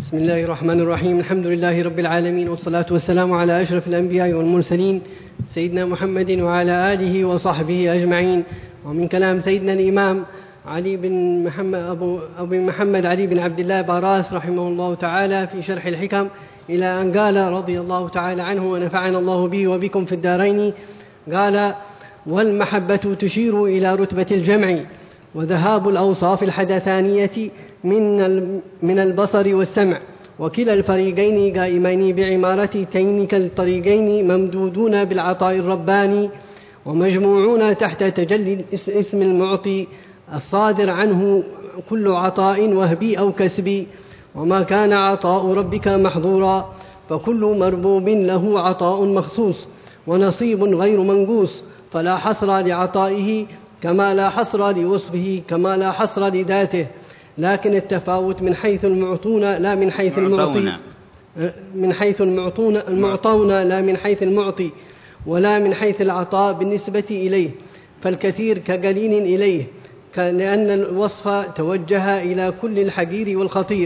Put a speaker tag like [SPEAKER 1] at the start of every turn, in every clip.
[SPEAKER 1] بسم الله الرحمن الرحيم. الحمد لله رب العالمين، والصلاة والسلام على أشرف الأنبياء والمرسلين سيدنا محمد وعلى آله وصحبه أجمعين. ومن كلام سيدنا الإمام علي بن محمد علي بن عبد الله باراس رحمه الله تعالى في شرح الحكم إلى أن قال رضي الله تعالى عنه ونفعنا الله به وبكم في الدارين، قال: والمحبة تشير إلى رتبة الجمع وذهاب الأوصاف الحدثانية من البصر والسمع، وكلا الفريقين قائمين بعمارتين كالطريقين ممدودون بالعطاء الرباني ومجموعون تحت تجلي اسم المعطي الصادر عنه كل عطاء وهبي أو كسبي. وما كان عطاء ربك محظورا، فكل مربوب له عطاء مخصوص ونصيب غير منقوص، فلا حصر لعطائه كما لا حصر لوصفه كما لا حصر لذاته، لكن التفاوت من حيث المعطون لا من حيث المعطي، من حيث المعطون لا من حيث المعطي، ولا من حيث العطاء بالنسبة إليه، فالكثير كقليل إليه، لأن الوصف توجه إلى كل الحقير والخطير،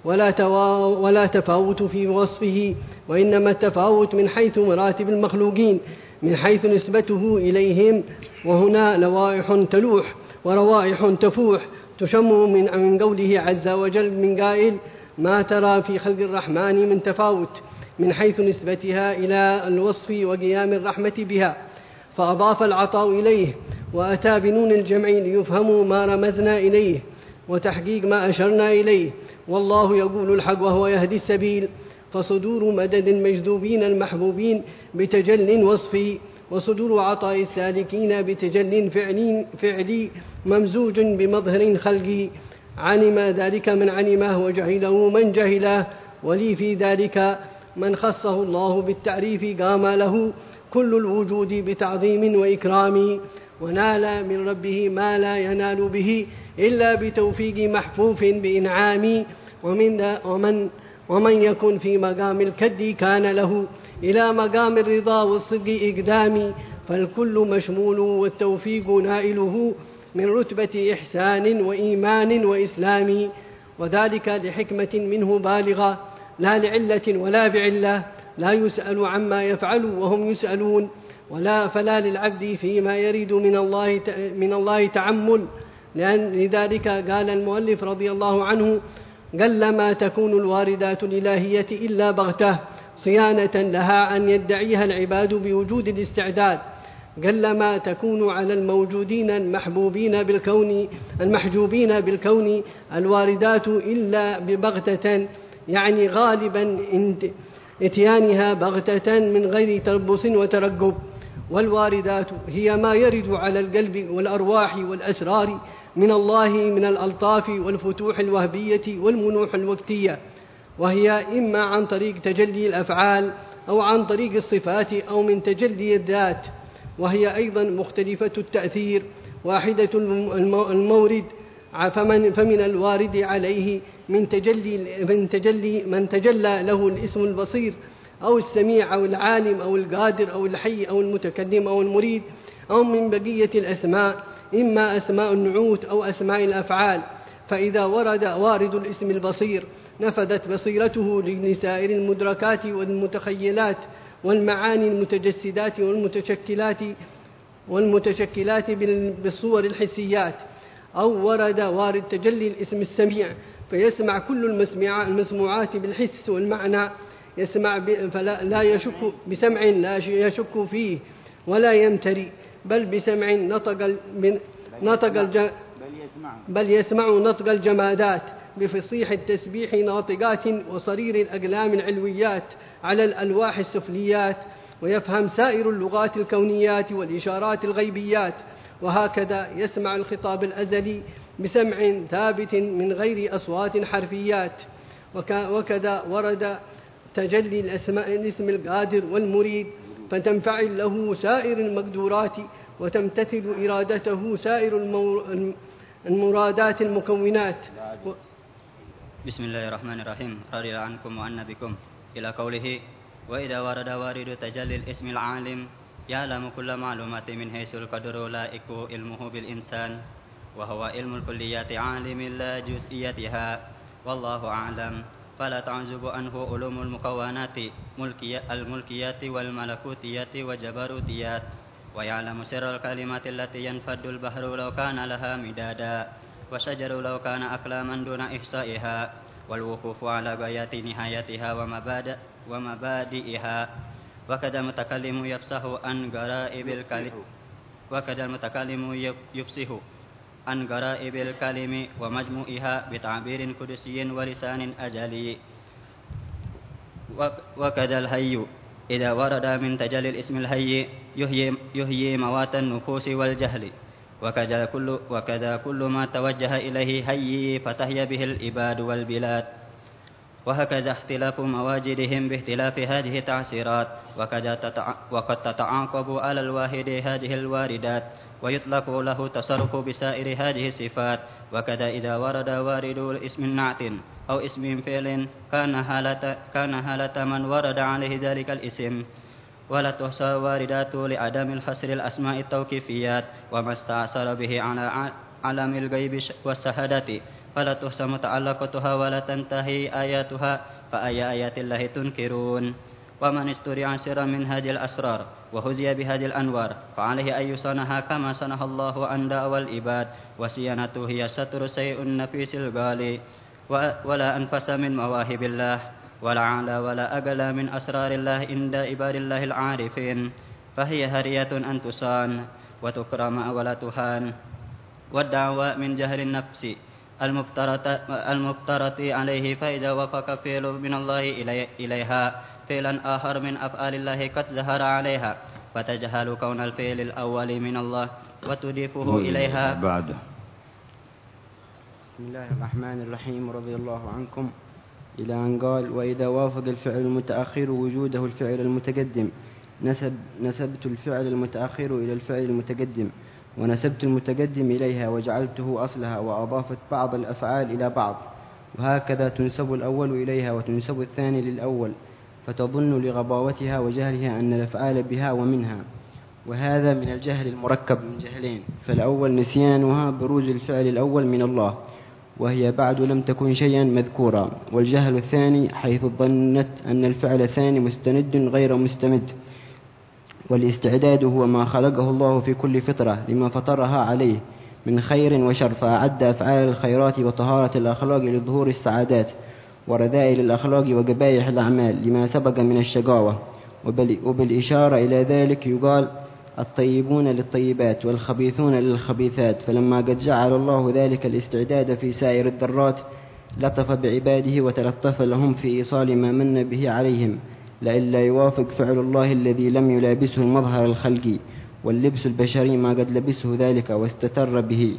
[SPEAKER 1] ولا تفاوت في وصفه، وإنما التفاوت من حيث مراتب المخلوقين من حيث نسبته إليهم. وهنا لوائح تلوح وروائح تفوح تشم من قوله عز وجل من قائل: ما ترى في خلق الرحمن من تفاوت، من حيث نسبتها إلى الوصف وقيام الرحمة بها، فأضاف العطاء إليه وأتى بنون الجمع ليفهموا ما رمزنا إليه وتحقيق ما أشرنا إليه. والله يقول الحق وهو يهدي السبيل، فصدور مدد مجذوبين المحبوبين بتجل وصفي، وصدور عطاء السالكين بتجل فعلي ممزوج بمظهر خلقي. علم ذلك من علمه وجهله من جهله، ولي في ذلك من خصه الله بالتعريف قام له كل الوجود بتعظيم وإكرام، ونال من ربه ما لا ينال به إلا بتوفيق محفوف بإنعام. ومن يكن في مقام الكد كان له إلى مقام الرضا والصدق إقدام، فالكل مشمول والتوفيق نائله من رتبة إحسان وإيمان وإسلام، وذلك لحكمة منه بالغة لا لعلة ولا بعلة، لا يسأل عما يفعل وهم يسألون، فلا للعبد فيما يريد من الله تعمل. لذلك قال المؤلف رضي الله عنه: قلما تكون الواردات الإلهية إلا بغته صيانة لها أن يدعيها العباد بوجود الاستعداد، قلما تكون على الموجودين المحجوبين بالكون الواردات إلا ببغتة، يعني غالبا اتيانها بغتة من غير تربص وترقب. والواردات هي ما يرد على القلب والأرواح والأسرار من الله من الألطاف والفتوح الوهبية والمنوح الوقتية، وهي إما عن طريق تجلي الأفعال أو عن طريق الصفات أو من تجلي الذات، وهي أيضا مختلفة التأثير واحدة المورد، فمن الوارد عليه من تجلى له الاسم البصير أو السميع أو العالم أو القادر أو الحي أو المتكلم أو المريد، أو من بقية الأسماء إما أسماء النعوت أو أسماء الأفعال. فإذا وارد الاسم البصير نفذت بصيرته لسائر المدركات والمتخيلات والمعاني المتجسدات والمتشكلات بالصور الحسيات. أو وارد تجلي الاسم السميع فيسمع كل المسموعات بالحس والمعنى، يسمع فلا يشك بسمع لا يشك فيه ولا يمتري، بل بسمع بل يسمع نطق الجمادات بفصيح التسبيح ناطقات وصرير الأقلام العلويات على الألواح السفليات، ويفهم سائر اللغات الكونيات والإشارات الغيبيات. وهكذا يسمع الخطاب الأزلي بسمع ثابت من غير أصوات حرفيات. وكذا ورد تجلي الاسم القادر والمريد، فتنفعل له سائر المقدورات وتمتثل إرادته سائر المرادات المكونات.
[SPEAKER 2] بسم الله الرحمن الرحيم. رضي الله عنكم وعنا بكم، إلى قوله: وإذا ورد وارد تجلي الاسم العالم يعلم كل معلومات من حيث القدر لائق علمه بالإنسان، وهو علم الكليات عالم لا جزئياتها، والله أعلم. فلا تعزب عنه علوم المكونات الملكيات والملكوتيات والجبروتيات، ويعلم سر الكلمات التي ينفد البحر لو كان لها مدادا، والشجر لو كان أقلاما دون إحصائها، والوقوف على غايات نهايتها ومبادئها. وكذا المتكلم يفصح عن غرائب الكلم ومجموعها بتعبير قدسي ولسان أجلي. وكذا الهي إذا ورد من تجلي الاسم الهي يحيي موات النفوس والجهل. وكذا كل ما توجه إليه هي فتحيا به العباد والبلاد. وهكذا اختلاف مواجدهم باختلاف هذه التعسيرات. وقد تتعاقب على الواحد هذه الواردات، ويطلق له تصرف بسائر هذه الصفات. وكذا إذا ورد وارد اسم نعت أو اسم فعل كان حالة من ورد عليه ذلك الاسم. ولا تحصى واردات لعدم الحصر الأسماء التوقيفيات، وما استعصر به على علم الغيب والشهادة فلا تحصى متعلقتها ولا تنتهي آياتها، فأي آيات الله تنكرون؟ ومن استريع سرا من هذه الأسرار وهزي بهذه الأنوار فعليه أن يصنها كما صنها الله عن دعوى العباد. وصيانته هي ستر شيء النفيس الغالي، ولا أنفس من مواهب الله، ولا أعلى ولا أقل من أسرار الله عند عباد الله العارفين. فهي هرية أن تصان وتكرم ولا تهان. والدعوة من جهل النفس المفترة عليه، فإذا وفق فعل من الله إليها فعلا آخر من أفعال الله قد ظهر عليها، فتجهل كون الفعل الأول من الله وتضيفه إليها.
[SPEAKER 3] بعد.
[SPEAKER 4] بسم الله الرحمن الرحيم. رضي الله عنكم إلى أن قال: وإذا وافق الفعل المتأخر وجوده الفعل المتقدم نسبت الفعل المتأخر إلى الفعل المتقدم، ونسبت المتقدم إليها وجعلته أصلها، وأضافت بعض الأفعال إلى بعض. وهكذا تنسب الأول إليها وتنسب الثاني للأول، فتظن لغباوتها وجهلها أن الأفعال بها ومنها. وهذا من الجهل المركب من جهلين: فالأول نسيانها بروز الفعل الأول من الله، وهي بعد لم تكن شيئا مذكورا. والجهل الثاني حيث ظنت أن الفعل الثاني مستند غير مستمد. والاستعداد هو ما خلقه الله في كل فطرة لما فطرها عليه من خير وشر، فأعد أفعال الخيرات وطهارة الأخلاق لظهور السعادات، ورذائل الأخلاق وقبائح الأعمال لما سبق من الشقاوة. وبالإشارة إلى ذلك يقال: الطيبون للطيبات والخبيثون للخبيثات. فلما قد جعل الله ذلك الاستعداد في سائر الذرات لطف بعباده وتلطف لهم في إيصال ما من به عليهم، لئلا يوافق فعل الله الذي لم يلابسه المظهر الخلقي واللبس البشري ما قد لبسه ذلك واستتر به،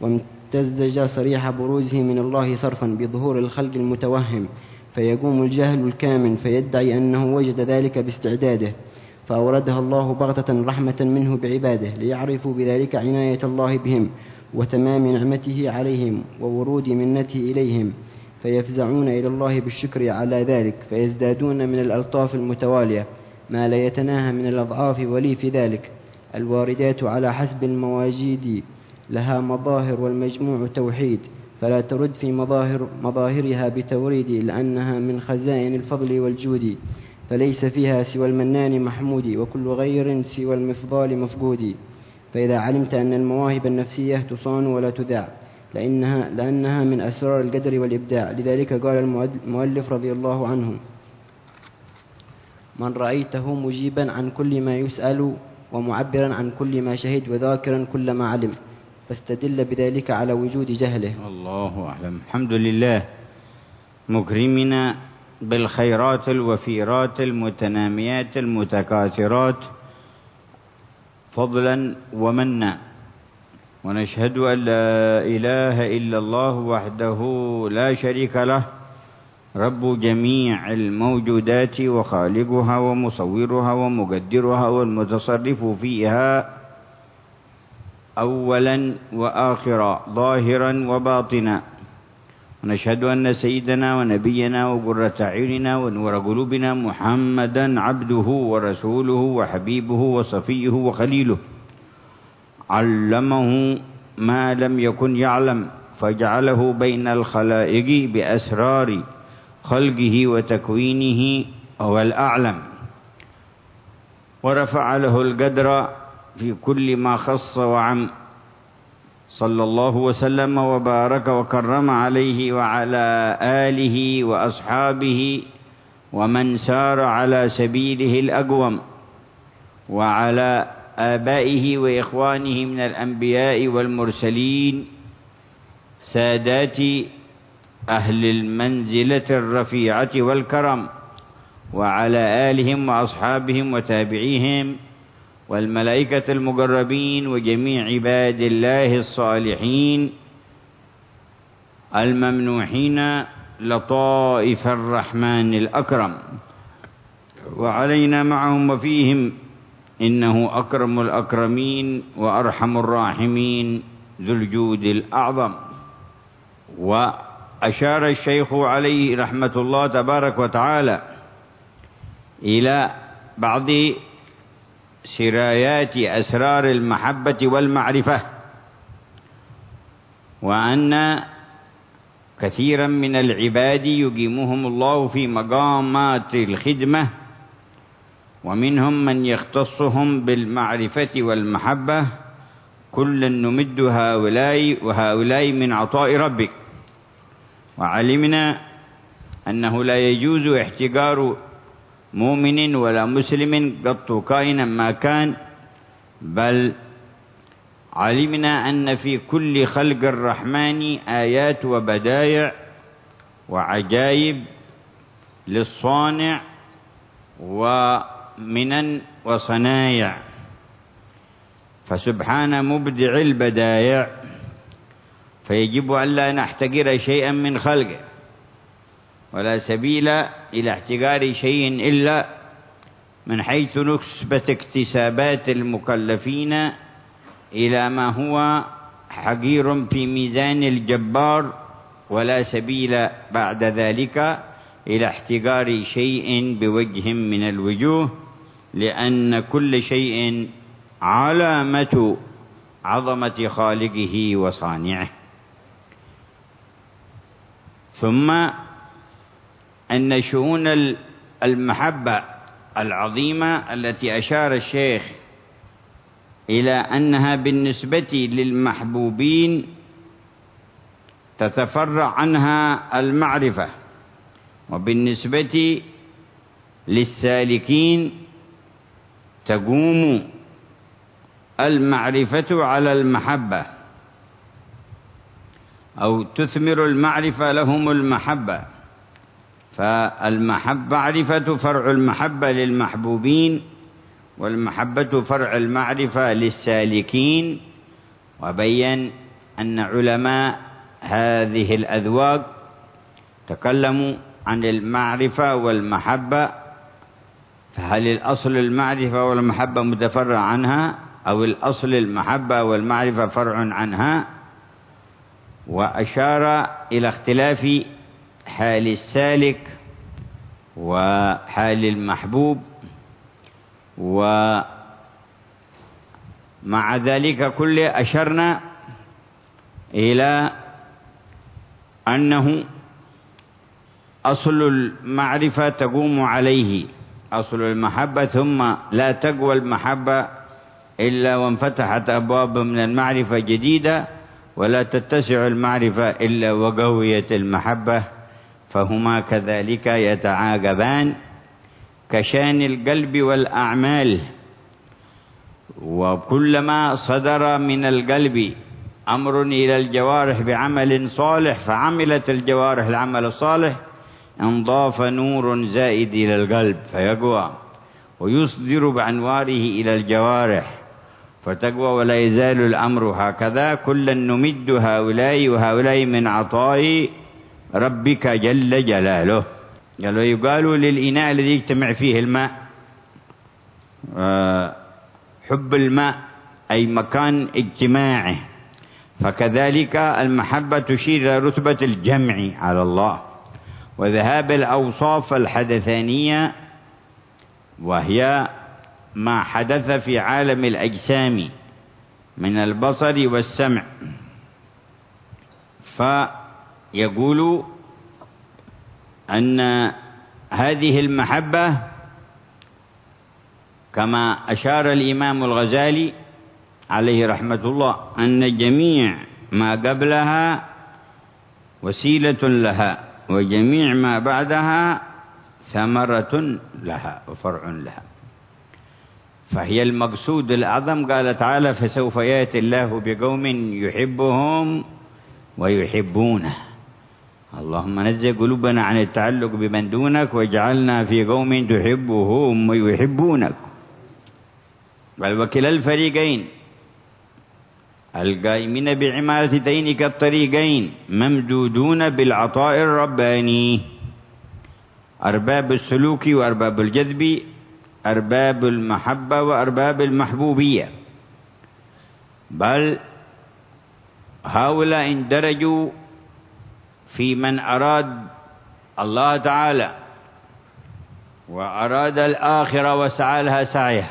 [SPEAKER 4] وامتزج صريح بروزه من الله صرفا بظهور الخلق المتوهم، فيقوم الجهل الكامن فيدعي أنه وجد ذلك باستعداده، فأوردها الله بغتة رحمة منه بعباده ليعرفوا بذلك عناية الله بهم وتمام نعمته عليهم وورود منته إليهم، فيفزعون إلى الله بالشكر على ذلك، فيزدادون من الألطاف المتوالية ما لا يتناهى من الأضعاف ولي في ذلك الواردات على حسب المواجيد لها مظاهر، والمجموع توحيد، فلا ترد في مظاهرها بتوريد، لأنها من خزائن الفضل والجود، فليس فيها سوى المنان محمود، وكل غير سوى المفضال مفقود. فإذا علمت أن المواهب النفسية تصان ولا تذاع لأنها من أسرار القدر والإبداع، لذلك قال المؤلف رضي الله عنه: من رأيته مجيبا عن كل ما يسأل ومعبرا عن كل ما شهد وذاكرا كل ما علم، فاستدل بذلك على وجود جهله.
[SPEAKER 3] الله أعلم. الحمد لله مكرمنا بالخيرات الوفيرات المتناميات المتكاثرات فضلا ومنا، ونشهد أن لا إله إلا الله وحده لا شريك له، رب جميع الموجودات وخالقها ومصورها ومقدرها والمتصرف فيها أولا وآخرا ظاهرا وباطنا. ونشهد أن سيدنا ونبينا وقرة أعيننا ونور قلوبنا محمدا عبده ورسوله وحبيبه وصفيه وخليله، علمه ما لم يكن يعلم فجعله بين الخلائق بأسرار خلقه وتكوينه هو الأعلم، ورفع له القدر في كل ما خص وعم، صلى الله وسلم وبارك وكرم عليه وعلى آله وأصحابه ومن سار على سبيله الأقوم، وعلى آبائه وإخوانه من الأنبياء والمرسلين سادات أهل المنزلة الرفيعة والكرم، وعلى آلهم وأصحابهم وتابعيهم والملائكة المقربين وجميع عباد الله الصالحين الممنوحين لطائف الرحمن الأكرم، وعلينا معهم وفيهم، إنه أكرم الأكرمين وأرحم الراحمين ذو الجود الأعظم. وأشار الشيخ عليه رحمة الله تبارك وتعالى إلى بعض سرايات أسرار المحبة والمعرفة، وأن كثيرا من العباد يقيمهم الله في مقامات الخدمة، ومنهم من يختصهم بالمعرفة والمحبة، كلا نمد هؤلاء وهؤلاء من عطاء ربك. وعلمنا أنه لا يجوز احتقار مؤمن ولا مسلم قط كائنا ما كان، بل علمنا أن في كل خلق الرحمن آيات وبدايع وعجائب للصانع ومنن وصنايع، فسبحان مبدع البدايع، فيجب أن لا نحتقر شيئا من خلقه، ولا سبيل إلى احتقار شيء إلا من حيث نسبة اكتسابات المكلفين إلى ما هو حقير في ميزان الجبار، ولا سبيل بعد ذلك إلى احتقار شيء بوجه من الوجوه، لأن كل شيء علامة عظمة خالقه وصانعه. ثم أن شؤون المحبة العظيمة التي أشار الشيخ إلى أنها بالنسبة للمحبوبين تتفرع عنها المعرفة، وبالنسبة للسالكين تقوم المعرفة على المحبة، أو تثمر المعرفة لهم المحبة. معرفة فرع المحبة للمحبوبين، والمحبة فرع المعرفة للسالكين. وبين أن علماء هذه الأذواق تكلموا عن المعرفة والمحبة، فهل الأصل المعرفة والمحبة متفرع عنها، أو الأصل المحبة والمعرفة فرع عنها؟ وأشار إلى اختلاف حال السالك وحال المحبوب، ومع ذلك كله أشرنا إلى أنه أصل المعرفة تقوم عليه أصل المحبة، ثم لا تقوى المحبة إلا وانفتحت أبواب من المعرفة جديدة، ولا تتسع المعرفة إلا وقويت المحبة، فهما كذلك يتعاقبان كشان القلب والأعمال. وكلما صدر من القلب أمر إلى الجوارح بعمل صالح فعملت الجوارح العمل الصالح، انضاف نور زائد إلى القلب فيقوى، ويصدر بأنواره إلى الجوارح فتقوى، ولا يزال الأمر هكذا. كلا نمد هؤلاء وهؤلاء من عطاء ربك جل جلاله. قالوا يقالوا للإناء الذي يجتمع فيه الماء حب الماء، أي مكان اجتماعه، فكذلك المحبة تشير إلى رتبة الجمع على الله، وذهاب الأوصاف الحدثانية، وهي ما حدث في عالم الأجسام من البصر والسمع. أن هذه المحبة كما أشار الإمام الغزالي عليه رحمة الله أن جميع ما قبلها وسيلة لها وجميع ما بعدها ثمرة لها وفرع لها، فهي المقصود الأعظم. قال تعالى: فسوف يأتي الله بقوم يحبهم ويحبونه. اللهم نزه قلوبنا عن التعلق بمن دونك واجعلنا في قوم تحبهم ويحبونك. بل وكلا الفريقين القائمين بعمارة دينك الطريقين ممدودون بالعطاء الرباني، أرباب السلوك وأرباب الجذب، أرباب المحبة وأرباب المحبوبية. بل هؤلاء اندرجوا في من أراد الله تعالى وأراد الآخرة وسعى لها سعيه،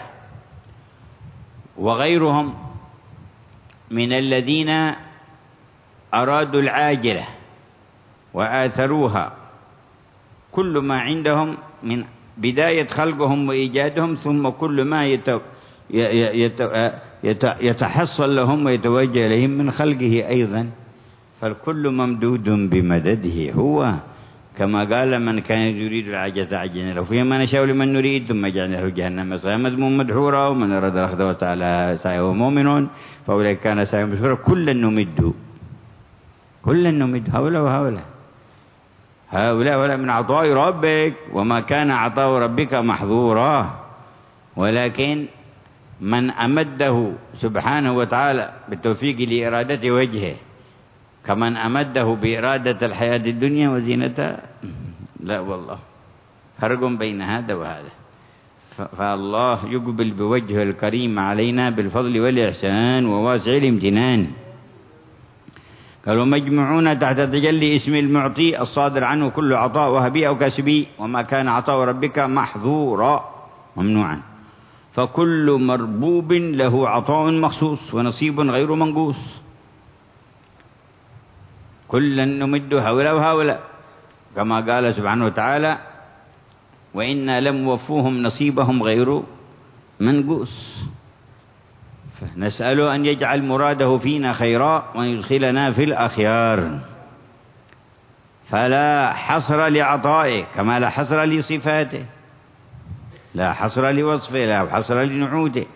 [SPEAKER 3] وغيرهم من الذين أرادوا العاجلة وآثروها، كل ما عندهم من بداية خلقهم وإيجادهم ثم كل ما يتحصل لهم ويتوجه إليهم من خلقه أيضا، فالكل ممدود بمدده هو، كما قال: من كان يريد العاجلة عجلنا له فيها ما نشاء لمن نريد ثم جعلنا له جهنم يصلاها مذموما مدحورا ومن أراد الآخرة وسعى سعيه مؤمن فأولئك كان سعيهم مشكورا. كلا نمد هؤلاء وهؤلاء من عطاء ربك وما كان عطاء ربك محظورا. ولكن من أمده سبحانه وتعالى بالتوفيق لإرادة وجهه كمن أمده بإرادة الحياة الدنيا وزينتها، لا والله، فرق بين هذا وهذا. فالله يقبل بوجهه الكريم علينا بالفضل والإحسان وواسع الامتنان. قالوا: مجموعون تحت تجلي اسم المعطي الصادر عنه كل عطاء وهبي أو كسبي، وما كان عطاء ربك محظورا ممنوعا. فكل مربوب له عطاء مخصوص ونصيب غير منقوص. كلا نمد هؤلاء وهؤلاء، كما قال سبحانه وتعالى: وإنا لم وفوهم نصيبهم غير منقوص. فنسأله أن يجعل مراده فينا خيرا وأن يدخلنا في الأخيار. فلا حصر لعطائه كما لا حصر لصفاته، لا حصر لوصفه، لا حصر لنعوته.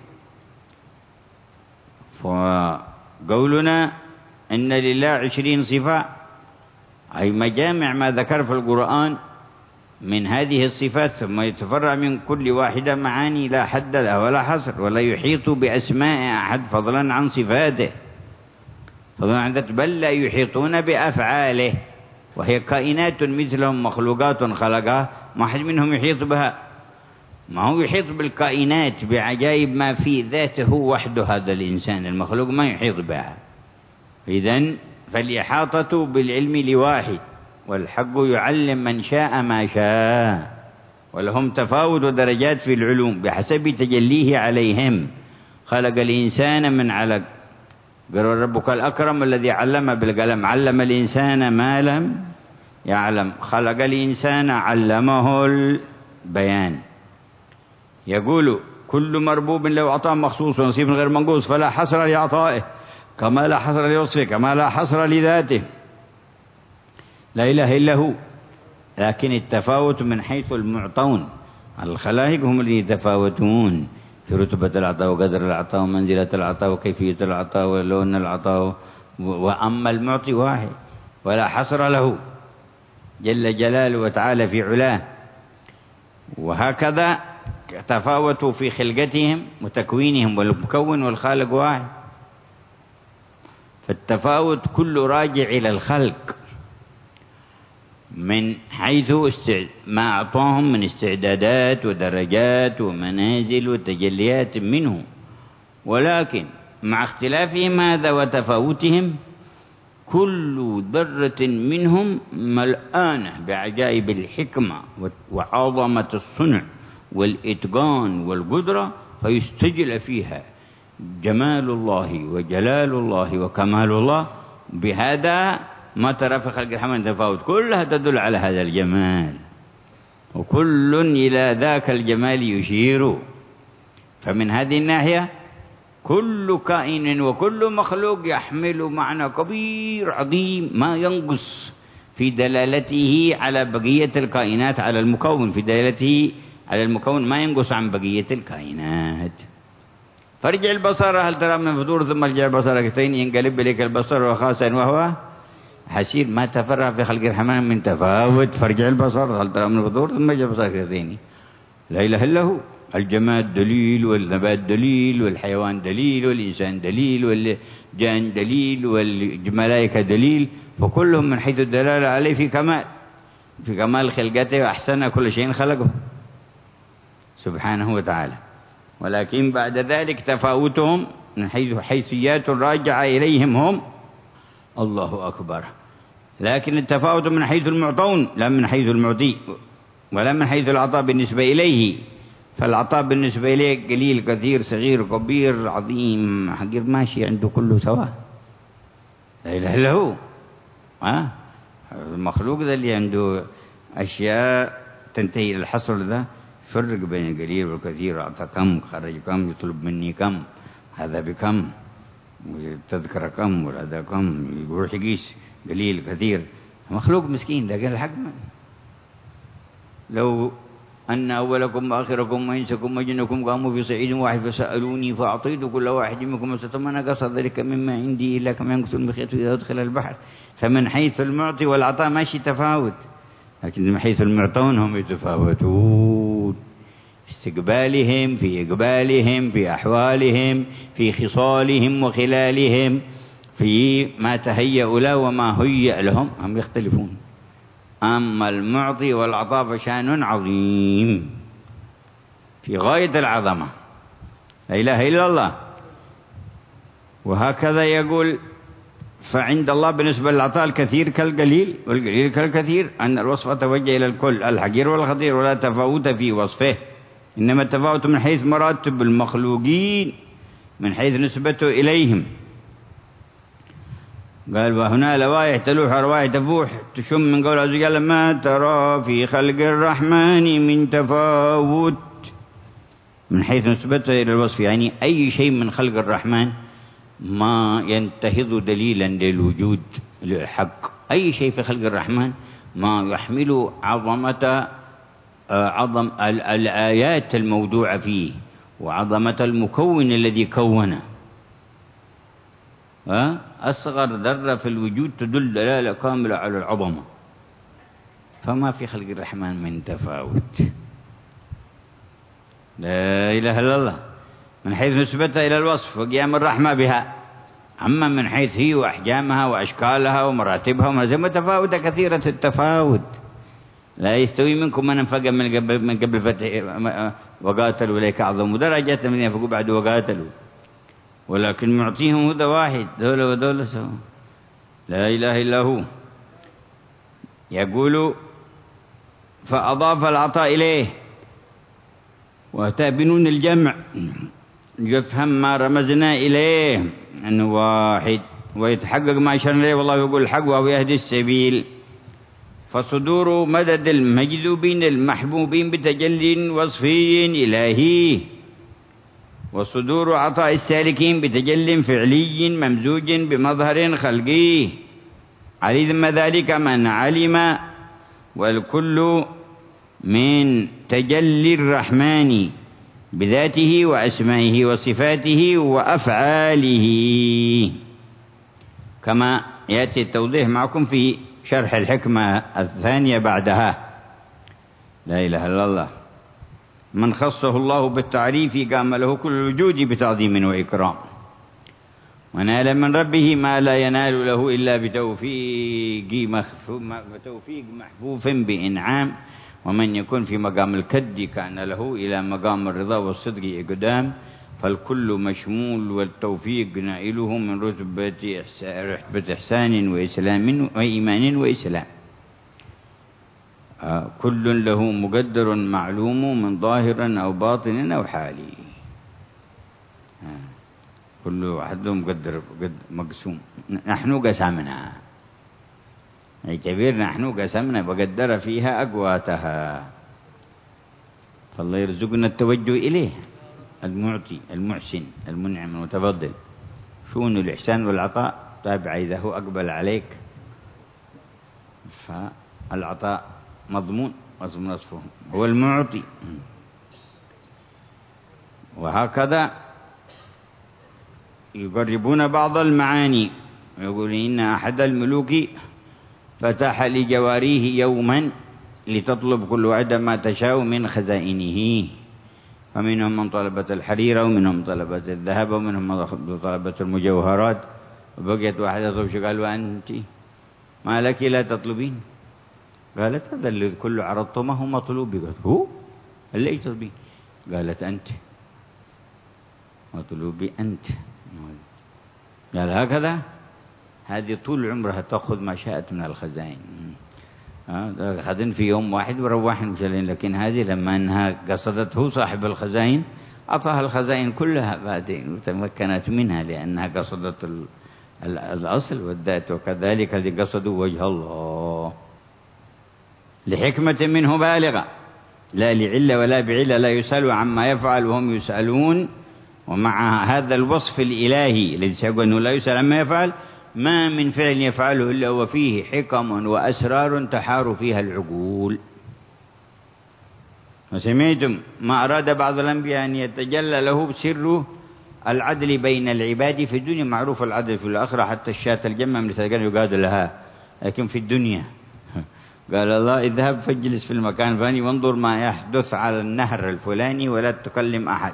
[SPEAKER 3] فقولنا إن لله 20 صفة، أي مجامع ما ذكر في القرآن من هذه الصفات، ثم يتفرع من كل واحدة معاني لا حد لها ولا حصر، ولا يحيط بأسماء أحد فضلا عن صفاته، فضلا عن ذاته، بل لا يحيطون بأفعاله، وهي كائنات مثلهم مخلوقات خلقها، ما حد منهم يحيط بها. ما هو يحيط بالكائنات بعجائب ما في ذاته وحده، هذا الإنسان المخلوق ما يحيط بها. إذن فالإحاطة بالعلم لواحد، والحق يعلم من شاء ما شاء، ولهم تفاوت درجات في العلوم بحسب تجليه عليهم. خلق الإنسان من علق، قال: ربك الأكرم الذي علم بالقلم، علم الإنسان ما لم يعلم، خلق الإنسان علمه البيان. يقول: كل مربوب له عطاء مخصوص ونصيب غير منقوص، فلا حصر لعطائه كما لا حصر لوصفه كما لا حصر لذاته، لا إله إلا هو. لكن التفاوت من حيث المعطون، الخلائق هم اللي يتفاوتون في رتبة العطاء وقدر العطاء ومنزلة العطاء وكيفية العطاء ولون العطاء، وأما المعطي واحد ولا حصر له جل جلاله وتعالى في علاه. وهكذا تفاوتوا في خلقتهم وتكوينهم، والمكون والخالق واحد. فالتفاوت كله راجع إلى الخلق من حيث ما أعطاهم من استعدادات ودرجات ومنازل وتجليات منه، ولكن مع اختلافهم هذا وتفاوتهم كل ذرة منهم ملآنة بعجائب الحكمة وعظمة الصنع والإتقان والقدرة، فيستجل فيها جمال الله وجلال الله وكمال الله. بهذا ما ترى في خلق الرحمن تفاوت، كلها تدل على هذا الجمال، وكل إلى ذاك الجمال يشير. فمن هذه الناحية كل كائن وكل مخلوق يحمل معنى كبير عظيم ما ينقص في دلالته على بقية الكائنات، على المكون، في دلالته على المكون ما ينقص عن بقية الكائنات. فارجع البصر هل ترى من فطور ثم ارجع البصر كرتين ينقلب إليك البصر وخاسئا وهو حسير. ما تفرع في خلق الرحمن من تفاوت. فارجع البصر هل ترى من فطور ثم ارجع البصر كرتين. لا إله إلا هو. الجماد دليل، والنبات دليل، والحيوان دليل، والإنسان دليل، والجان دليل، والملائكة دليل، فكلهم من حيث الدلالة عليه في كمال خلقته وأحسن كل شيء خلقه سبحانه وتعالى. ولكن بعد ذلك تفاوتهم من حيث حيثيات راجعة إليهم هم الله أكبر. لكن التفاوت من حيث المعطون لا من حيث المعطي، ولا من حيث العطاء بالنسبة إليه. فالعطاء بالنسبة إليه قليل كثير صغير كبير عظيم حقير ماشي عنده كله سواء. لا إله إلا هو. المخلوق ذا اللي عنده أشياء تنتهي إلى الحصر ذا، فرق بين القليل والكثير. أعطى كم، خرج كم، يطلب مني كم، هذا بكم، وتذكر كم، وهذا كم، يروح يقيس قليل كثير. مخلوق مسكين ده قال الحق. لو أن أولكم وآخركم وإنسكم وجنكم قاموا في صعيد واحد فسألوني فأعطيت كل واحد منكم ما نقص ذلك مما عندي إلا كما ينقص المخيط إذا أدخل البحر. فمن حيث المعطي والعطاء ماشي تفاوت، لكن من حيث المعطون هم يتفاوتون. استقبالهم، في إقبالهم، في أحوالهم، في خصالهم وخلالهم، في ما تهيأ له وما هيأ لهم، هم يختلفون. أما المعطي والعطاء فشان عظيم في غاية العظمة. لا إله إلا الله. وهكذا يقول فعند الله بالنسبة للعطاء الكثير كالقليل والقليل كالكثير، أن الوصف توجه إلى الكل الحقير والخطير، ولا تفاوت في وصفه، إنما التفاوت من حيث مراتب المخلوقين، من حيث نسبته إليهم. قال وهنا لوائح تلوح أرواح تفوح تشم من قول عز وجل ما ترى في خلق الرحمن من تفاوت، من حيث نسبته إلى الوصف، يعني أي شيء من خلق الرحمن ما ينتهض دليلا للوجود للحق. أي شيء في خلق الرحمن ما يحمل عظم الآيات الموضوعة فيه وعظمة المكون الذي كونه. أصغر ذرة في الوجود تدل دلالة كاملة على العظمة. فما في خلق الرحمن من تفاوت. لا إله إلا الله. من حيث نسبتها إلى الوصف وقيام الرحمة بها، أما من حيث هي وأحجامها وأشكالها ومراتبها ومنازلها متفاوتة كثيرة التفاوت. لا يستوي منكم من انفق من قبل فتح وقاتلوا إليك أعظم درجة من ينفقوا بعد وقاتلوا، ولكن معطيهم هدى واحد، دولة ودولة سوا. لا إله إلا هو. يقول فأضاف العطاء إليه وتابنون الجمع يفهم ما رمزنا إليه أنه واحد ويتحقق ما أشرنا إليه، والله يقول الحق وهو يهدي السبيل. فصدور مدد المجذوبين المحبوبين بتجل وصفي إلهي، وصدور عطاء السالكين بتجل فعلي ممزوج بمظهر خلقي، علم ذلك من علم، والكل من تجلي الرحمن بذاته وأسمائه وصفاته وأفعاله، كما يأتي التوضيح معكم في شرح الحكمة الثانية بعدها. لا إله إلا الله. من خصه الله بالتعريف قام له كل الوجود بتعظيم وإكرام، ونال من ربه ما لا ينال له إلا بتوفيق محفوف بإنعام، ومن يكون في مقام الكد كان له إلى مقام الرضا والصدق إقدام، فالكل مشمول والتوفيق نائله من رتبة إحسان وإسلام وإيمان وإسلام. كل له مقدر معلوم من ظاهر أو باطن أو حالي. كل واحد له مقدر مقسوم. نحن قسمنا كبير نحن قسمنا وقدر فيها أقواتها. فالله يرزقنا التوجه إليه، المعطي المحسن المنعم المتفضل. شؤون الإحسان والعطاء تابع إذا هو أقبل عليك فالعطاء مضمون وصفه هو المعطي. وهكذا يقربون بعض المعاني، يقول إن أحد الملوك فتح لجواريه يوما لتطلب كل واحدة ما تشاء من خزائنه، فمنهم من طلبت الحرير ومنهم من طلبت الذهب ومنهم من طلبت المجوهرات، وبقيت واحدة تطلب. قال وأنت ما لك لا تطلبين؟ قالت هذا الذي كل عرضته ما هو مطلوب. قالت هو اللي تطلبين؟ قالت أنت مطلوبي أنت. قال هكذا هذه طول عمرها تأخذ ما شاءت من الخزائن. أخذن في يوم واحد وروحن وشلين، لكن هذه لما أنها قصدته صاحب الخزائن أعطاها الخزائن كلها بعدين وتمكنت منها، لأنها قصدت الأصل والذات. وكذلك الذي قصدوا وجه الله لحكمة منه بالغة لا لعلة ولا بعلة، لا يسأل عما يفعل وهم يسألون. ومع هذا الوصف الإلهي الذي سيقول أنه لا يسأل عما يفعل، ما من فعل يفعله إلا وفيه حكم وأسرار تحار فيها العقول. وسمعتم ما أراد بعض الأنبياء أن يتجلى له سر العدل بين العباد في الدنيا. معروف العدل في الآخرة، حتى الشاة الجمة من كان يقاد لها، لكن في الدنيا قال الله اذهب فاجلس في المكان الفلاني وانظر ما يحدث على النهر الفلاني ولا تكلم أحد.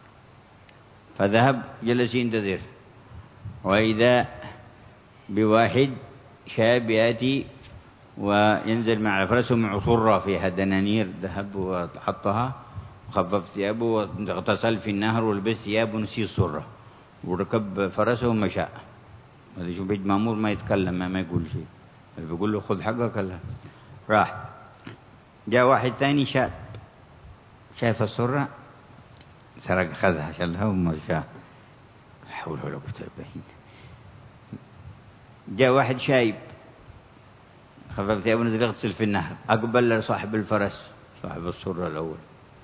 [SPEAKER 3] فذهب جلس ينتظر، وإذا بواحد شاب يأتي وينزل مع فرسه مع صرة فيها دنانير ذهب، وحطها وخفف ثيابه واغتسل في النهر ولبس ثيابه ونسي الصرة وركب فرسه ومشى. هذا شو بيج مأمور ما يتكلم ما يقول شيء، بيقول له خذ حقك. لا راح. جاء واحد ثاني شاب شاف الصرة سرق خذها شلها ومشى. حول ولا قوة إلا بالله. جاء واحد شايب خفف ثيابه ونزل يغتسل في النهر، أقبل لصاحب الفرس صاحب الصرة الأول،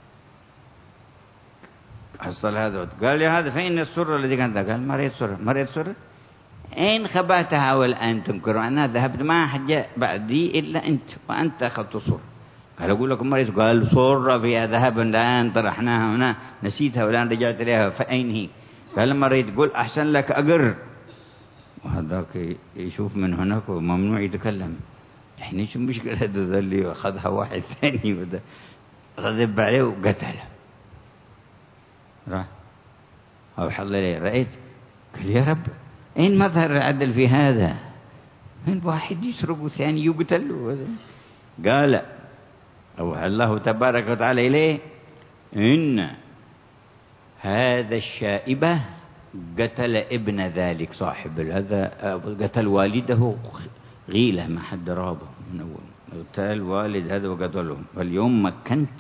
[SPEAKER 3] حصل هذا قال لي هذا فين الصرة الذي كانت؟ قال مريت صرة. مريت صرة أين خبأتها والآن تنكر أنا ذهبت ما حد بعدي إلا أنت وأنت أخذت الصرة. قال أقول لكم مريت. قال صرة فيها ذهب الآن طرحناها هنا نسيتها والآن رجعت إليها فأين هي؟ قال مريت. قل أحسن لك أقر. وهذاك يشوف من هناك وممنوع يتكلم. يعني شو مشكلة هذا اللي أخذها واحد ثاني وده غضب عليه وقتله. راح أوحى الله إليه رأيت؟ قال يا رب أين مظهر العدل في هذا؟ من واحد يسرق وثاني يقتل. قال أوحى الله تبارك وتعالى إليه إن هذا الشائبة قتل ابن ذلك صاحب هذا، قتل والده غيلة ما حد رابه من أول، قتل والد هذا وقتلهم. فاليوم مكنت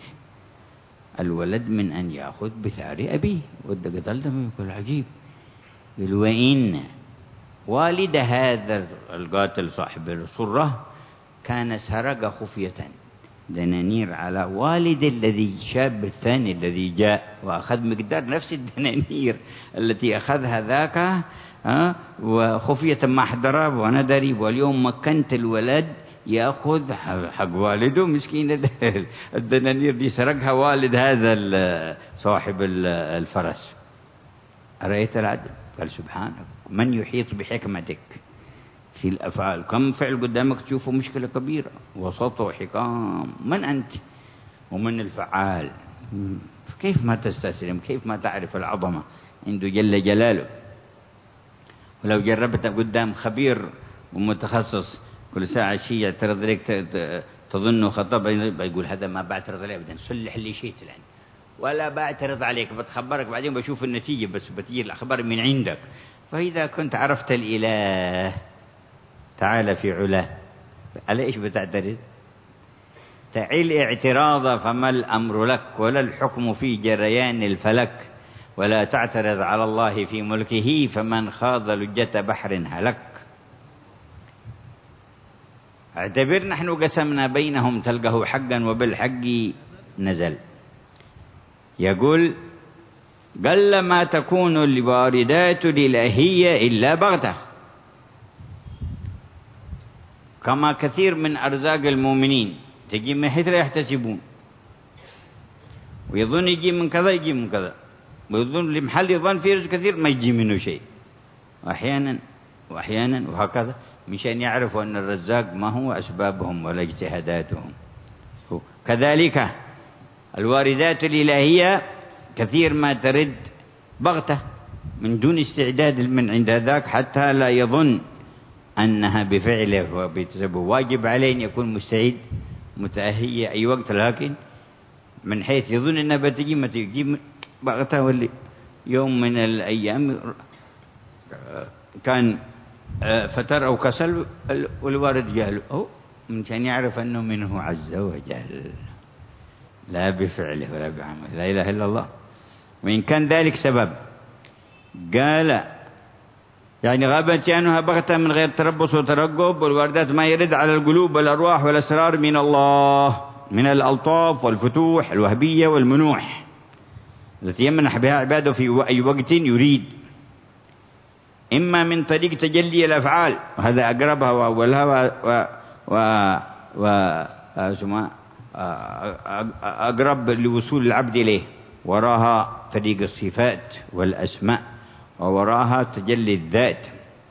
[SPEAKER 3] الولد من أن يأخذ بثار أبيه وده قتلته. يقول عجيب. يقول وإن والد هذا القاتل صاحب الصرة كان سرق خفية دنانير على والد الذي شاب الثاني الذي جاء وأخذ مقدار نفس الدنانير التي أخذها ذاك وخفية ما حضره وأنا دريب. واليوم مكنت الولد يأخذ حق والده مسكين الدنانير دي سرقها والد هذا صاحب الفرس. أرأيت العدل؟ قال سبحانك من يحيط بحكمتك في الأفعال. كم فعل قدامك تشوفه مشكلة كبيرة وسط وحكام. من أنت ومن الفعال؟ كيف ما تستسلم؟ كيف ما تعرف العظمة عنده جل جلاله؟ ولو جربت قدام خبير ومتخصص كل ساعة شيء يعترض عليك تظنه خطأ بيقول هذا ما بعترض عليه أبدا، صلح اللي شئت الآن ولا بعترض عليك، بتخبرك بعدين بشوف النتيجة بس بتجي الأخبار من عندك. فإذا كنت عرفت الإله تعالى في علاه على إيش بتعترض؟ تعيل اعتراض فما الأمر لك ولا الحكم في جريان الفلك، ولا تعترض على الله في ملكه فمن خاض لجة بحر هلك. اعتبر نحن قسمنا بينهم تلقه حقا وبالحق نزل. يقول قل ما تكون الواردات الإلهية إلا بغتة، كما كثير من أرزاق المؤمنين تجي من حيث لا يحتسبون، ويظن يجي من كذا يجي من كذا، ويظن لمحل يظن فيه رزق كثير ما يجي منه شيء، وأحيانا وهكذا، مشان يعرفوا أن الرزاق ما هو أسبابهم ولا اجتهاداتهم. كذلك الواردات الإلهية كثير ما ترد بغتة من دون استعداد من عند ذاك، حتى لا يظن أنها بفعله وبتسبه. واجب عليه أن يكون مستعد متأهي أي وقت، لكن من حيث يظن أنها بتجي ما تجي بغتة. واللي يوم من الأيام كان فتر أو كسل والوارد جهل مشان يعرف أنه منه عز وجل، لا بفعله ولا بعمله، لا إله إلا الله. وإن كان ذلك سبب قال يعني غابت عنها بغتة من غير تربص وترقب، والواردات ما يرد على القلوب والأرواح والأسرار من الله من الألطاف والفتوح الوهبية والمنوح التي يمنح بها عباده في أي وقت يريد، إما من طريق تجلي الأفعال، وهذا أقربها وأولها أقرب لوصول العبد إليه، وراها طريق الصفات والأسماء، ووراها تجلي الذات،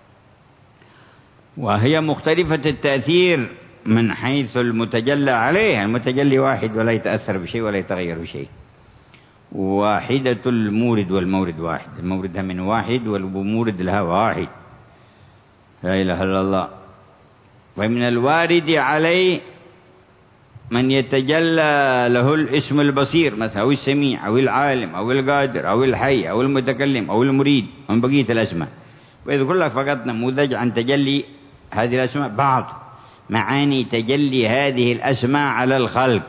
[SPEAKER 3] وهي مختلفة التأثير من حيث المتجلى عليه. المتجلي واحد ولا يتأثر بشيء ولا يتغير بشيء، واحدة المورد والمورد واحد، المورد من واحد والمورد لها واحد، لا إله إلا الله. ومن الوارد عليه من يتجلى له الاسم البصير مثلا، أو السميع أو العالم أو القادر أو الحي أو المتكلم أو المريد، من بقية الأسماء. ويذكر لك فقط نموذج عن تجلي هذه الأسماء، بعض معاني تجلي هذه الأسماء على الخلق.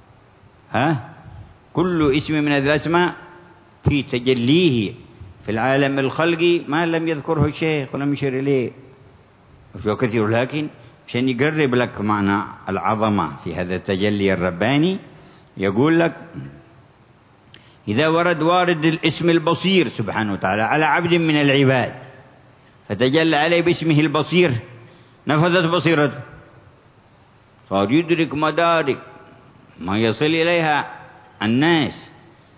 [SPEAKER 3] كل اسم من هذه الأسماء في تجليه في العالم الخلقي ما لم يذكره الشيخ ولم يشير إليه وفيه كثير، لكن عشان يقرب لك معنى العظمة في هذا التجلي الرباني يقول لك إذا وارد الاسم البصير سبحانه وتعالى على عبد من العباد فتجلى عليه باسمه البصير، نفذت بصيرته، صار يدرك مدارك ما يصل إليها الناس،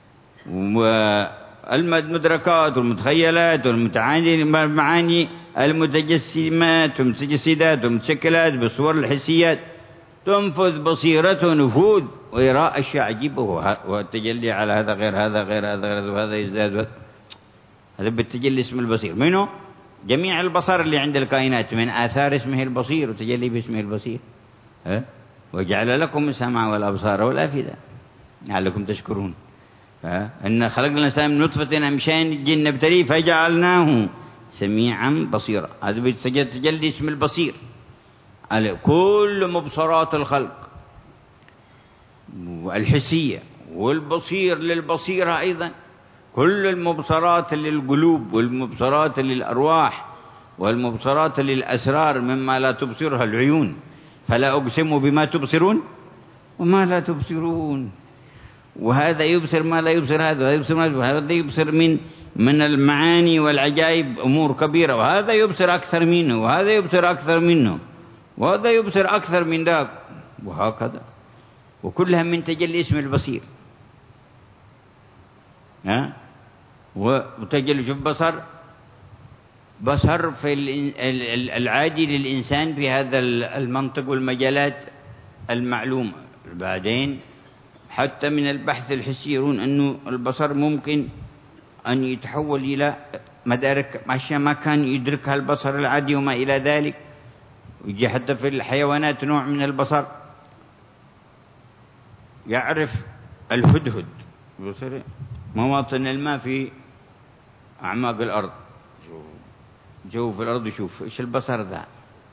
[SPEAKER 3] والمدركات والمتخيلات والمعاني المتجسمات والمتجسدات والمتشكلات بالصور الحسيات، تنفذ بصيرته نفوذ ويرى أشياء عجيبة، والتجلي على هذا غير هذا غير هذا غير وهذا يزداد. هذا بالتجلي اسم البصير منه جميع البصر اللي عند الكائنات من آثار اسمه البصير وتجلي باسمه البصير. وجعل لكم السمع والأبصار والأفئدة لعلكم تشكرون. إن خلقنا الإنسان من نطفة أمشاج نبتليه فجعلناه سميعا بصيرا. هذا بتجلي اسم البصير على كل مبصرات الخلق والحسية، والبصير للبصيرة أيضا، كل المبصرات للقلوب والمبصرات للأرواح والمبصرات للأسرار مما لا تبصرها العيون. فلا أقسم بما تبصرون وما لا تبصرون. وهذا يبصر ما لا يبصر هذا، وهذا يبصر ما لا يبصر هذا، يبصر من المعاني والعجائب أمور كبيرة، وهذا يبصر أكثر منه، وهذا يبصر أكثر منه، وهذا يبصر أكثر من ذاك، وهكذا. وكلها من تجلي اسم البصير. وتجلي شوف بصر في العادي للإنسان في هذا المنطق والمجالات المعلومة. بعدين حتى من البحث الحسي يرون أنه البصر ممكن أن يتحول إلى مدارك أشياء ما كان يدركها البصر العادي وما إلى ذلك. ويجي حتى في الحيوانات نوع من البصر يعرف الهدهد مواطن الماء في أعماق الأرض، جو في الأرض يشوف إيش البصر ذا،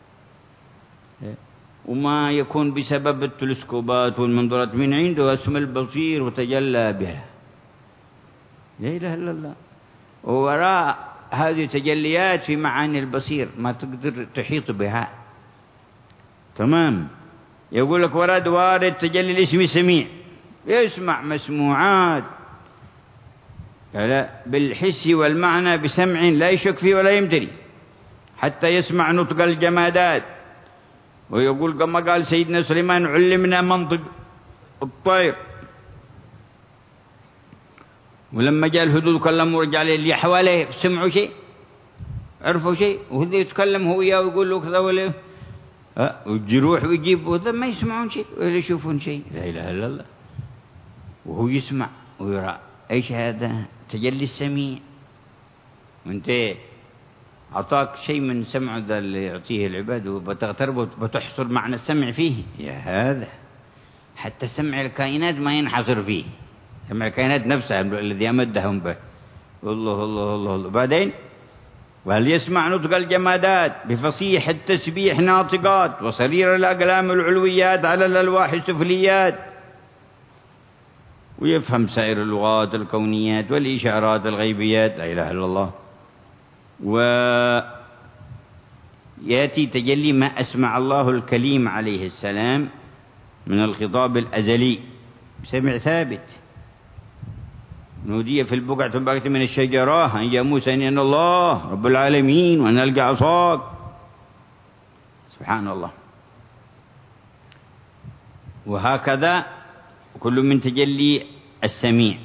[SPEAKER 3] وما يكون بسبب التلسكوبات والمنظورات من عنده اسم البصير وتجلى بها. لا إله إلا الله. ووراء هذه التجليات في معاني البصير ما تقدر تحيط بها، تمام. يقول لك وارد تجلي الاسم سميع، يسمع مسموعات بالحس والمعنى بسمع لا يشك فيه ولا يمتري، حتى يسمع نطق الجمادات. ويقول كما قال سيدنا سليمان علمنا منطق الطير. ولما جاء الهدود كلموا رجال اللي حواليه سمعوا شيء عرفوا شيء، وهذا يتكلم هو وياه ويقول له كذا ولا ويروح ويجيب، وهذا ما يسمعون شيء ولا يشوفون شيء. لا إله إلا الله. وهو يسمع ويرى. ايش هذا؟ تجلي السميع. وانت أعطاك شيء من سمع ذا اللي يعطيه العباد، وبتغترب وبتحصر معنى السمع فيه. يا هذا حتى سمع الكائنات ما ينحصر فيه، سمع الكائنات نفسها الذي أمدهم به. الله الله الله الله. بعدين وهل يسمع نطق الجمادات بفصيح التسبيح ناطقات، وصرير الأقلام العلويات على الألواح السفليات، ويفهم سائر اللغات الكونيات والإشارات الغيبيات. لا إله إلا الله. ويأتي تجلي ما أسمع الله الكليم عليه السلام من الخطاب الأزلي بسمع ثابت. نودي في البقعة الباقية من الشجرة أن يا موسى إني أنا الله رب العالمين وأنا ألقى عصاك. سبحان الله. وهكذا كل من تجلي السميع.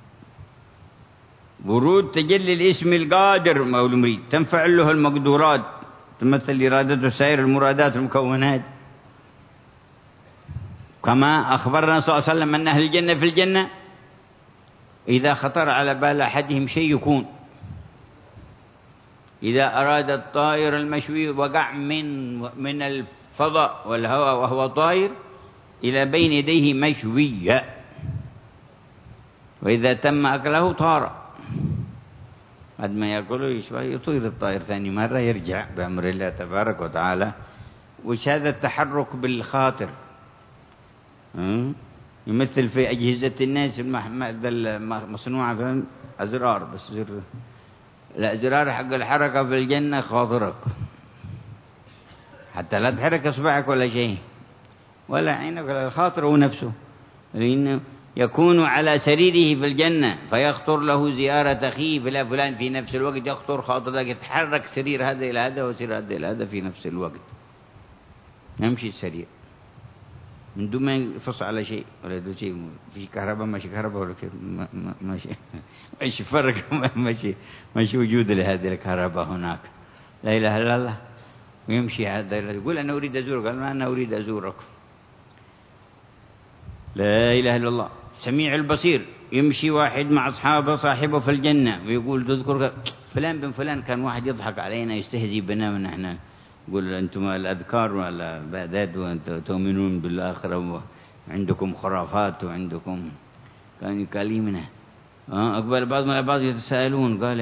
[SPEAKER 3] ورود تجلي الاسم القادر مولى المريد، تنفع له المقدورات، تمثل إرادته سائر المرادات المكونات. كما أخبرنا صلى الله عليه وسلم أن أهل الجنة في الجنة إذا خطر على بال أحدهم شيء يكون. إذا أراد الطائر المشوي وقع من الفضاء والهواء وهو طائر إلى بين يديه مشوية، وإذا تم أكله طار، بعد ما يأكله يطير الطائر ثاني مرة يرجع بأمر الله تبارك وتعالى. وش هذا التحرك بالخاطر؟ يمثل في أجهزة الناس المصنوعة في أزرار، بس الأزرار حق الحركة في الجنة خاطرك، حتى لا تحرك إصبعك ولا شيء ولا عينك ولا الخاطر هو نفسه، لأنه يكون على سريره في الجنة فيخطر له زيارة أخيه فلا فلان، في نفس الوقت يخطر خاطرك، يتحرك سرير هذا إلى هذا وسرير هذا إلى هذا في نفس الوقت، يمشي السرير من دون ما يفصل على شيء ولا يدو شيء. في كهرباء ماشي كهرباء ولا كيف ماشي فرق ماشي وجود لهذه الكهرباء هناك. لا إله إلا الله. ويمشي هذا يقول أنا أريد أزورك، قال أنا أريد أزورك. لا إله إلا الله. سميع البصير. يمشي واحد مع أصحابه صاحبه في الجنة ويقول تذكر فلان بن فلان كان واحد يضحك علينا يستهزي بنا من احنا، يقول أنتم الأذكار ولا بعداد وأنتم تؤمنون بالآخرة وعندكم خرافات وعندكم كان يكلمنا. أقبل بعض من البعض يتساءلون، قال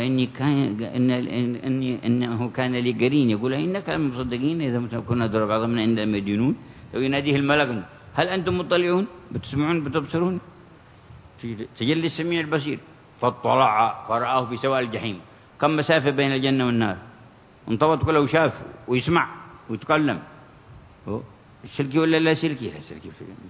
[SPEAKER 3] إنه كان لي قرين يقول إنك مصدقين إذا كنا ضرب بعضهم عند مدينون. يناديه الملك هل أنتم مطلعون بتسمعون بتبصرون؟ تجلي السميع البصير. فاطلع فرآه في سواء الجحيم. كم مسافة بين الجنة والنار؟ انطوت كله وشاف ويسمع ويتكلم. السلكي ولا لا سلكي؟ لا سلكي.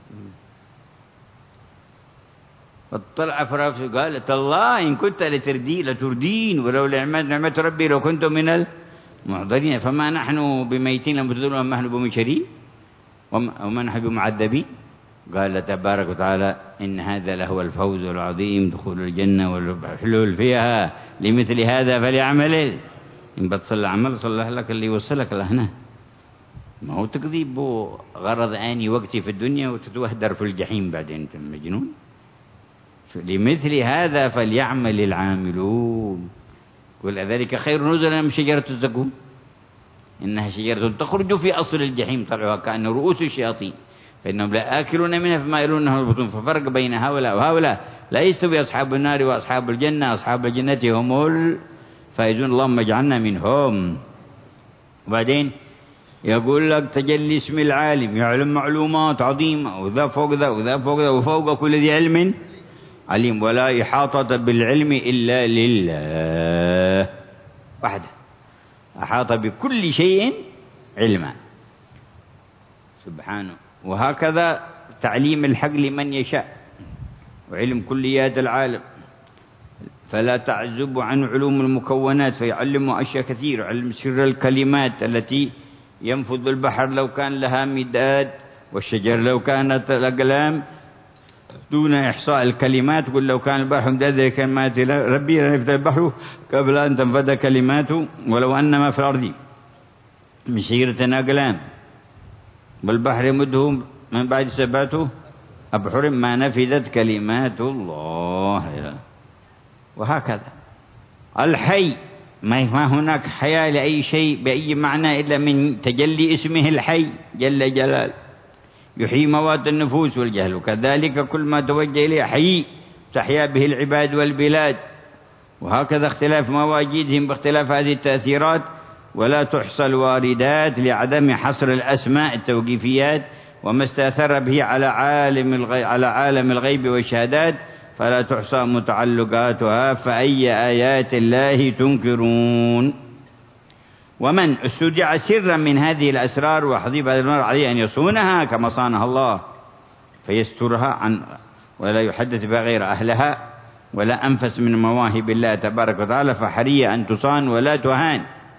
[SPEAKER 3] فاطلع فرآه قال تالله إن كنت لتردين ولولا نعمة ربي لو كنت من المحضرين. فما نحن بميتين لم تدرون وما نحن بمشرين وما نحن بمعذبين. قال تبارك وتعالى إن هذا لهو الفوز العظيم، دخول الجنة والحلول فيها لمثل هذا فليعمل. إن بتصل عمل صلح لك اللي يوصلك لهنا، ما هو تكذيب غرض آني وقتي في الدنيا وتتوهدر في الجحيم بعدين. أنت مجنون. لمثل هذا فليعمل العاملون. ولذلك خير نزلا من شجرة الزقوم إنها شجرة تخرج في أصل الجحيم طلعها كأن رؤوس الشياطين فإنهم لا آكلون منها فما يلونها البطون. ففرق بين هؤلاء وهؤلاء لا يستوي أصحاب النار وأصحاب الجنة. أصحاب الجنة هم الفائزون، اللهم اجعلنا منهم. وبعدين يقول لك تجلي اسم العالم يعلم معلومات عظيمة وذا فوق ذا وذا فوق ذا وفوق كل ذي علم عليم، ولا إحاطة بالعلم إلا لله وحده، أحاط بكل شيء علما. سبحانه. وهكذا تعليم الحق لمن يشاء وعلم كليات العالم، فلا تعزب عن علوم المكونات، فيعلم أشياء كثير، يعلم سر الكلمات التي ينفذ البحر لو كان لها مداد، والشجر لو كانت الأقلام دون إحصاء الكلمات. قل لو كان البحر مدادا لكلمات ربي لنفذ البحر قبل أن تنفذ كلماته ولو أن ما في الأرض من شجرة أقلام والبحر مده من بعد 7 أبحر ما نفذت كلمات الله. وهكذا الحي، ما هناك حياة لأي شيء بأي معنى إلا من تجلي اسمه الحي جل جلال، يحيي موات النفوس والجهل، وكذلك كل ما توجه إليه حي تحيا به العباد والبلاد. وهكذا اختلاف مواجيدهم باختلاف هذه التأثيرات، ولا تحصى الواردات لعدم حصر الأسماء التوقيفيات، وما استأثر به على عالم الغيب والشهادات فلا تحصى متعلقاتها، فأي آيات الله تنكرون. ومن استودع سرا من هذه الأسرار وحضيب هذا المرء عليه أن يصونها كما صانها الله، فيسترها عن ولا يحدث بها غير أهلها، ولا أنفس من مواهب الله تبارك وتعالى، فحري أن تصان ولا تهان.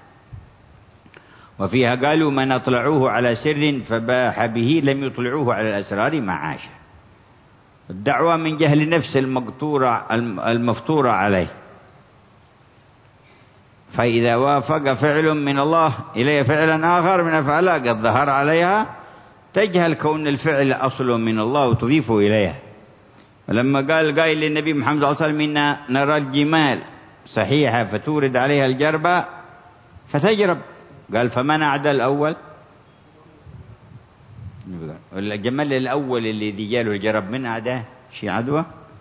[SPEAKER 3] وفيها قالوا من أطلعوه على سر فباح به لم يطلعوه على الأسرار معاشا. الدعوة من جهل النفس المفطورة عليه، فإذا وافق فعل من الله إليه فعلا آخر من أفعالها قد ظهر عليها تجهل كون الفعل أصله من الله وتضيفه إليها. ولما قال للنبي محمد صلى الله عليه وسلم إنا نرى الجمال صحيحة فتورد عليها الجربة فتجرب، قال فمن أعدى الأول؟ الجمال الأول اللي جاله الجرب من أعداه شيء عدوى،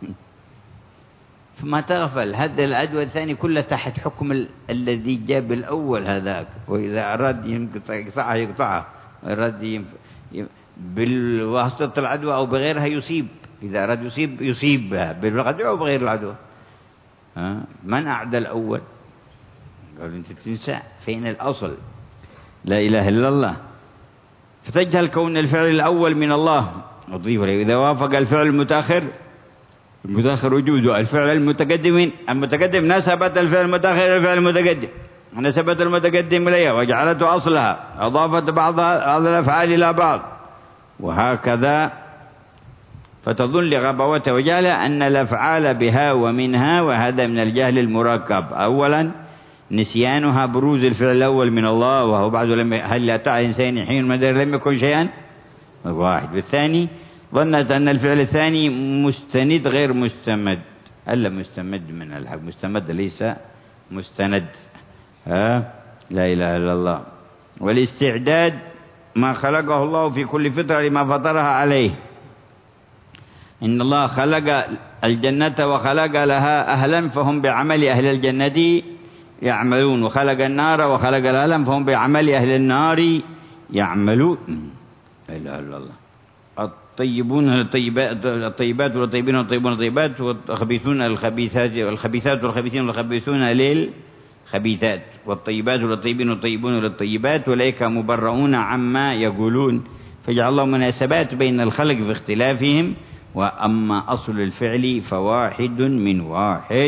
[SPEAKER 3] فما تغفل هذا العدوى الثاني كله تحت حكم الذي جاب الأول هذاك، وإذا أراد يقطعها وإراد بالواسطة العدوى أو بغيرها يصيب، إذا أراد يصيب بها بالعدوى أو بغير العدوى. من أعدى الأول؟ قالوا أنت تنسى فين الأصل؟ لا إله إلا الله. فتجهل كون الفعل الأول من الله وتضيف له. إذا وافق الفعل المتأخر وجوده الفعل المتقدم نسبت الفعل المتأخر إلى الفعل المتقدم، نسبت المتقدم إليها وجعلته أصلها، أضافت بعض الأفعال إلى بعض، وهكذا. فتظن لغباوته وجهلها أن الأفعال بها ومنها، وهذا من الجهل المركب. أولا نسيانها بروز الفعل الأول من الله، وهو بعد هل أتى على الإنسان حين من لم يكن شيئا واحد. والثاني ظنت أن الفعل الثاني مستند غير مستمد، ألا مستمد من الحق، مستمد ليس مستند. لا إله إلا الله. والاستعداد ما خلقه الله في كل فطرة لما فطرها عليه. إن الله خلق الجنة وخلق لها أهلا فهم بعمل أهل الجنة يعملون، وخلق النار وخلق الأهلا فهم بعمل أهل النار يعملون. لا إله إلا الله. الطيبون الطيبات والطيبين والطيبون الطيبات، والخبيثون الخبيثات والخبيثات والخبيثين والخبيثون للخبيثات، والطيبات والطيبين والطيبون للطيبات، أولئك مبرؤون عما يقولون. فجعل الله مناسبات بين الخلق في اختلافهم، وأما أصل الفعل فواحد من واحد.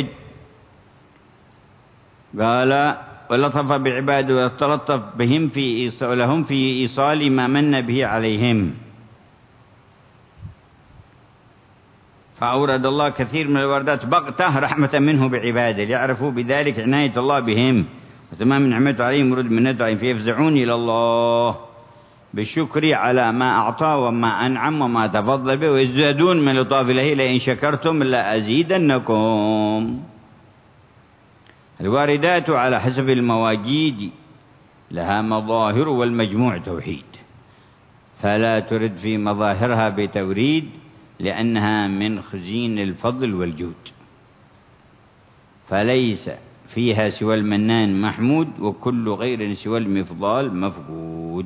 [SPEAKER 3] قال ولطف بعباده وتلطف بهم لهم في إيصال ما من به عليهم. فأورد الله كثير من الوردات بغتة رحمة منه بعباده ليعرفوا بذلك عناية الله بهم وتمام نعمته عليهم ورد منته عليهم، فيفزعون إلى الله بالشكر على ما أعطى وما أنعم وما تفضل به، ويزدادون من لطاف الله لئن شكرتم لأزيدنكم. الواردات على حسب المواجيد لها مظاهر، والمجموع توحيد، فلا ترد في مظاهرها بتوريد لأنها من خزين الفضل والجود، فليس فيها سوى المنان محمود، وكل غير سوى المفضال مفقود.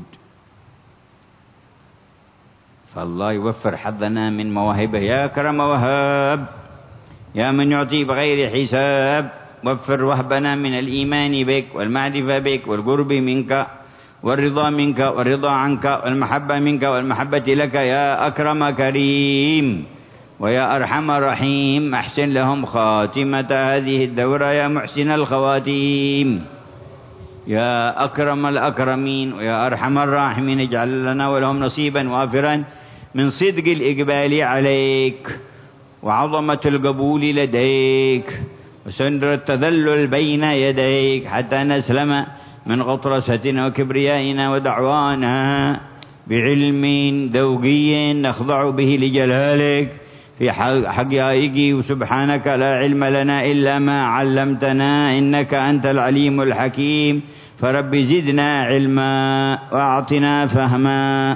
[SPEAKER 3] فالله يوفر حظنا من مواهبه يا كرم وهاب، يا من يعطي بغير حساب. وفر وهبنا من الإيمان بك والمعرفة بك والقرب منك والرضا منك والرضا عنك والمحبة منك والمحبة لك يا أكرم كريم ويا أرحم رحيم. أحسن لهم خاتمة هذه الدورة يا محسن الخواتيم يا أكرم الأكرمين ويا أرحم الراحمين. اجعل لنا ولهم نصيبا وافرا من صدق الإقبال عليك وعظمة القبول لديك وسندر التذلل بين يديك حتى نسلم من غطرستنا وكبريائنا ودعوانا بعلم ذوقي نخضع به لجلالك في حقائق. وسبحانك لا علم لنا إلا ما علمتنا إنك أنت العليم الحكيم. فرب زدنا علما وأعطنا فهما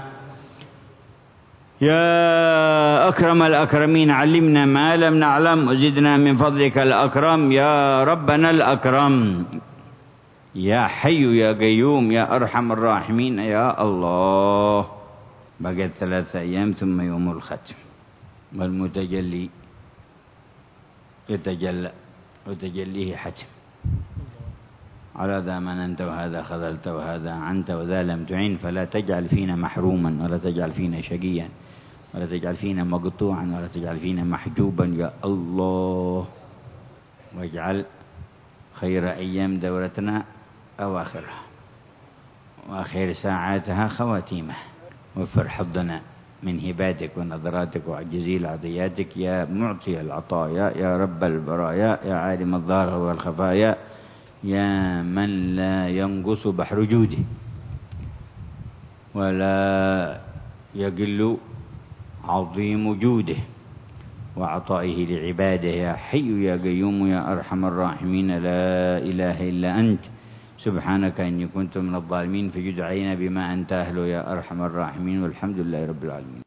[SPEAKER 3] يا أكرم الأكرمين. علمنا ما لم نعلم وزدنا من فضلك الأكرم يا ربنا الأكرم يا حي يا قيوم يا أرحم الراحمين يا الله. بقت 3 أيام ثم يوم الختم والمتجلي يتجلى وتجليه حتم. على ذا مننت وهذا خذلت وهذا عنت وذا لم تعن. فلا تجعل فينا محروما ولا تجعل فينا شقيا ولا تجعل فينا مقطوعا ولا تجعل فينا محجوبا يا الله. واجعل خير أيام دورتنا أواخرها وآخر ساعاتها خواتيمها. واغفر حظنا من هباتك ونظراتك وجزيل عطياتك يا معطي العطايا يا رب البرايا يا عالم الظاهر والخفايا يا من لا ينقص بحر جوده ولا يقل عظيم جوده وعطائه لعباده يا حي يا قيوم يا أرحم الراحمين. لا إله إلا أنت سبحانك إني كنت من الظالمين فجد علينا بما أنت أهله يا أرحم الراحمين. والحمد لله رب العالمين.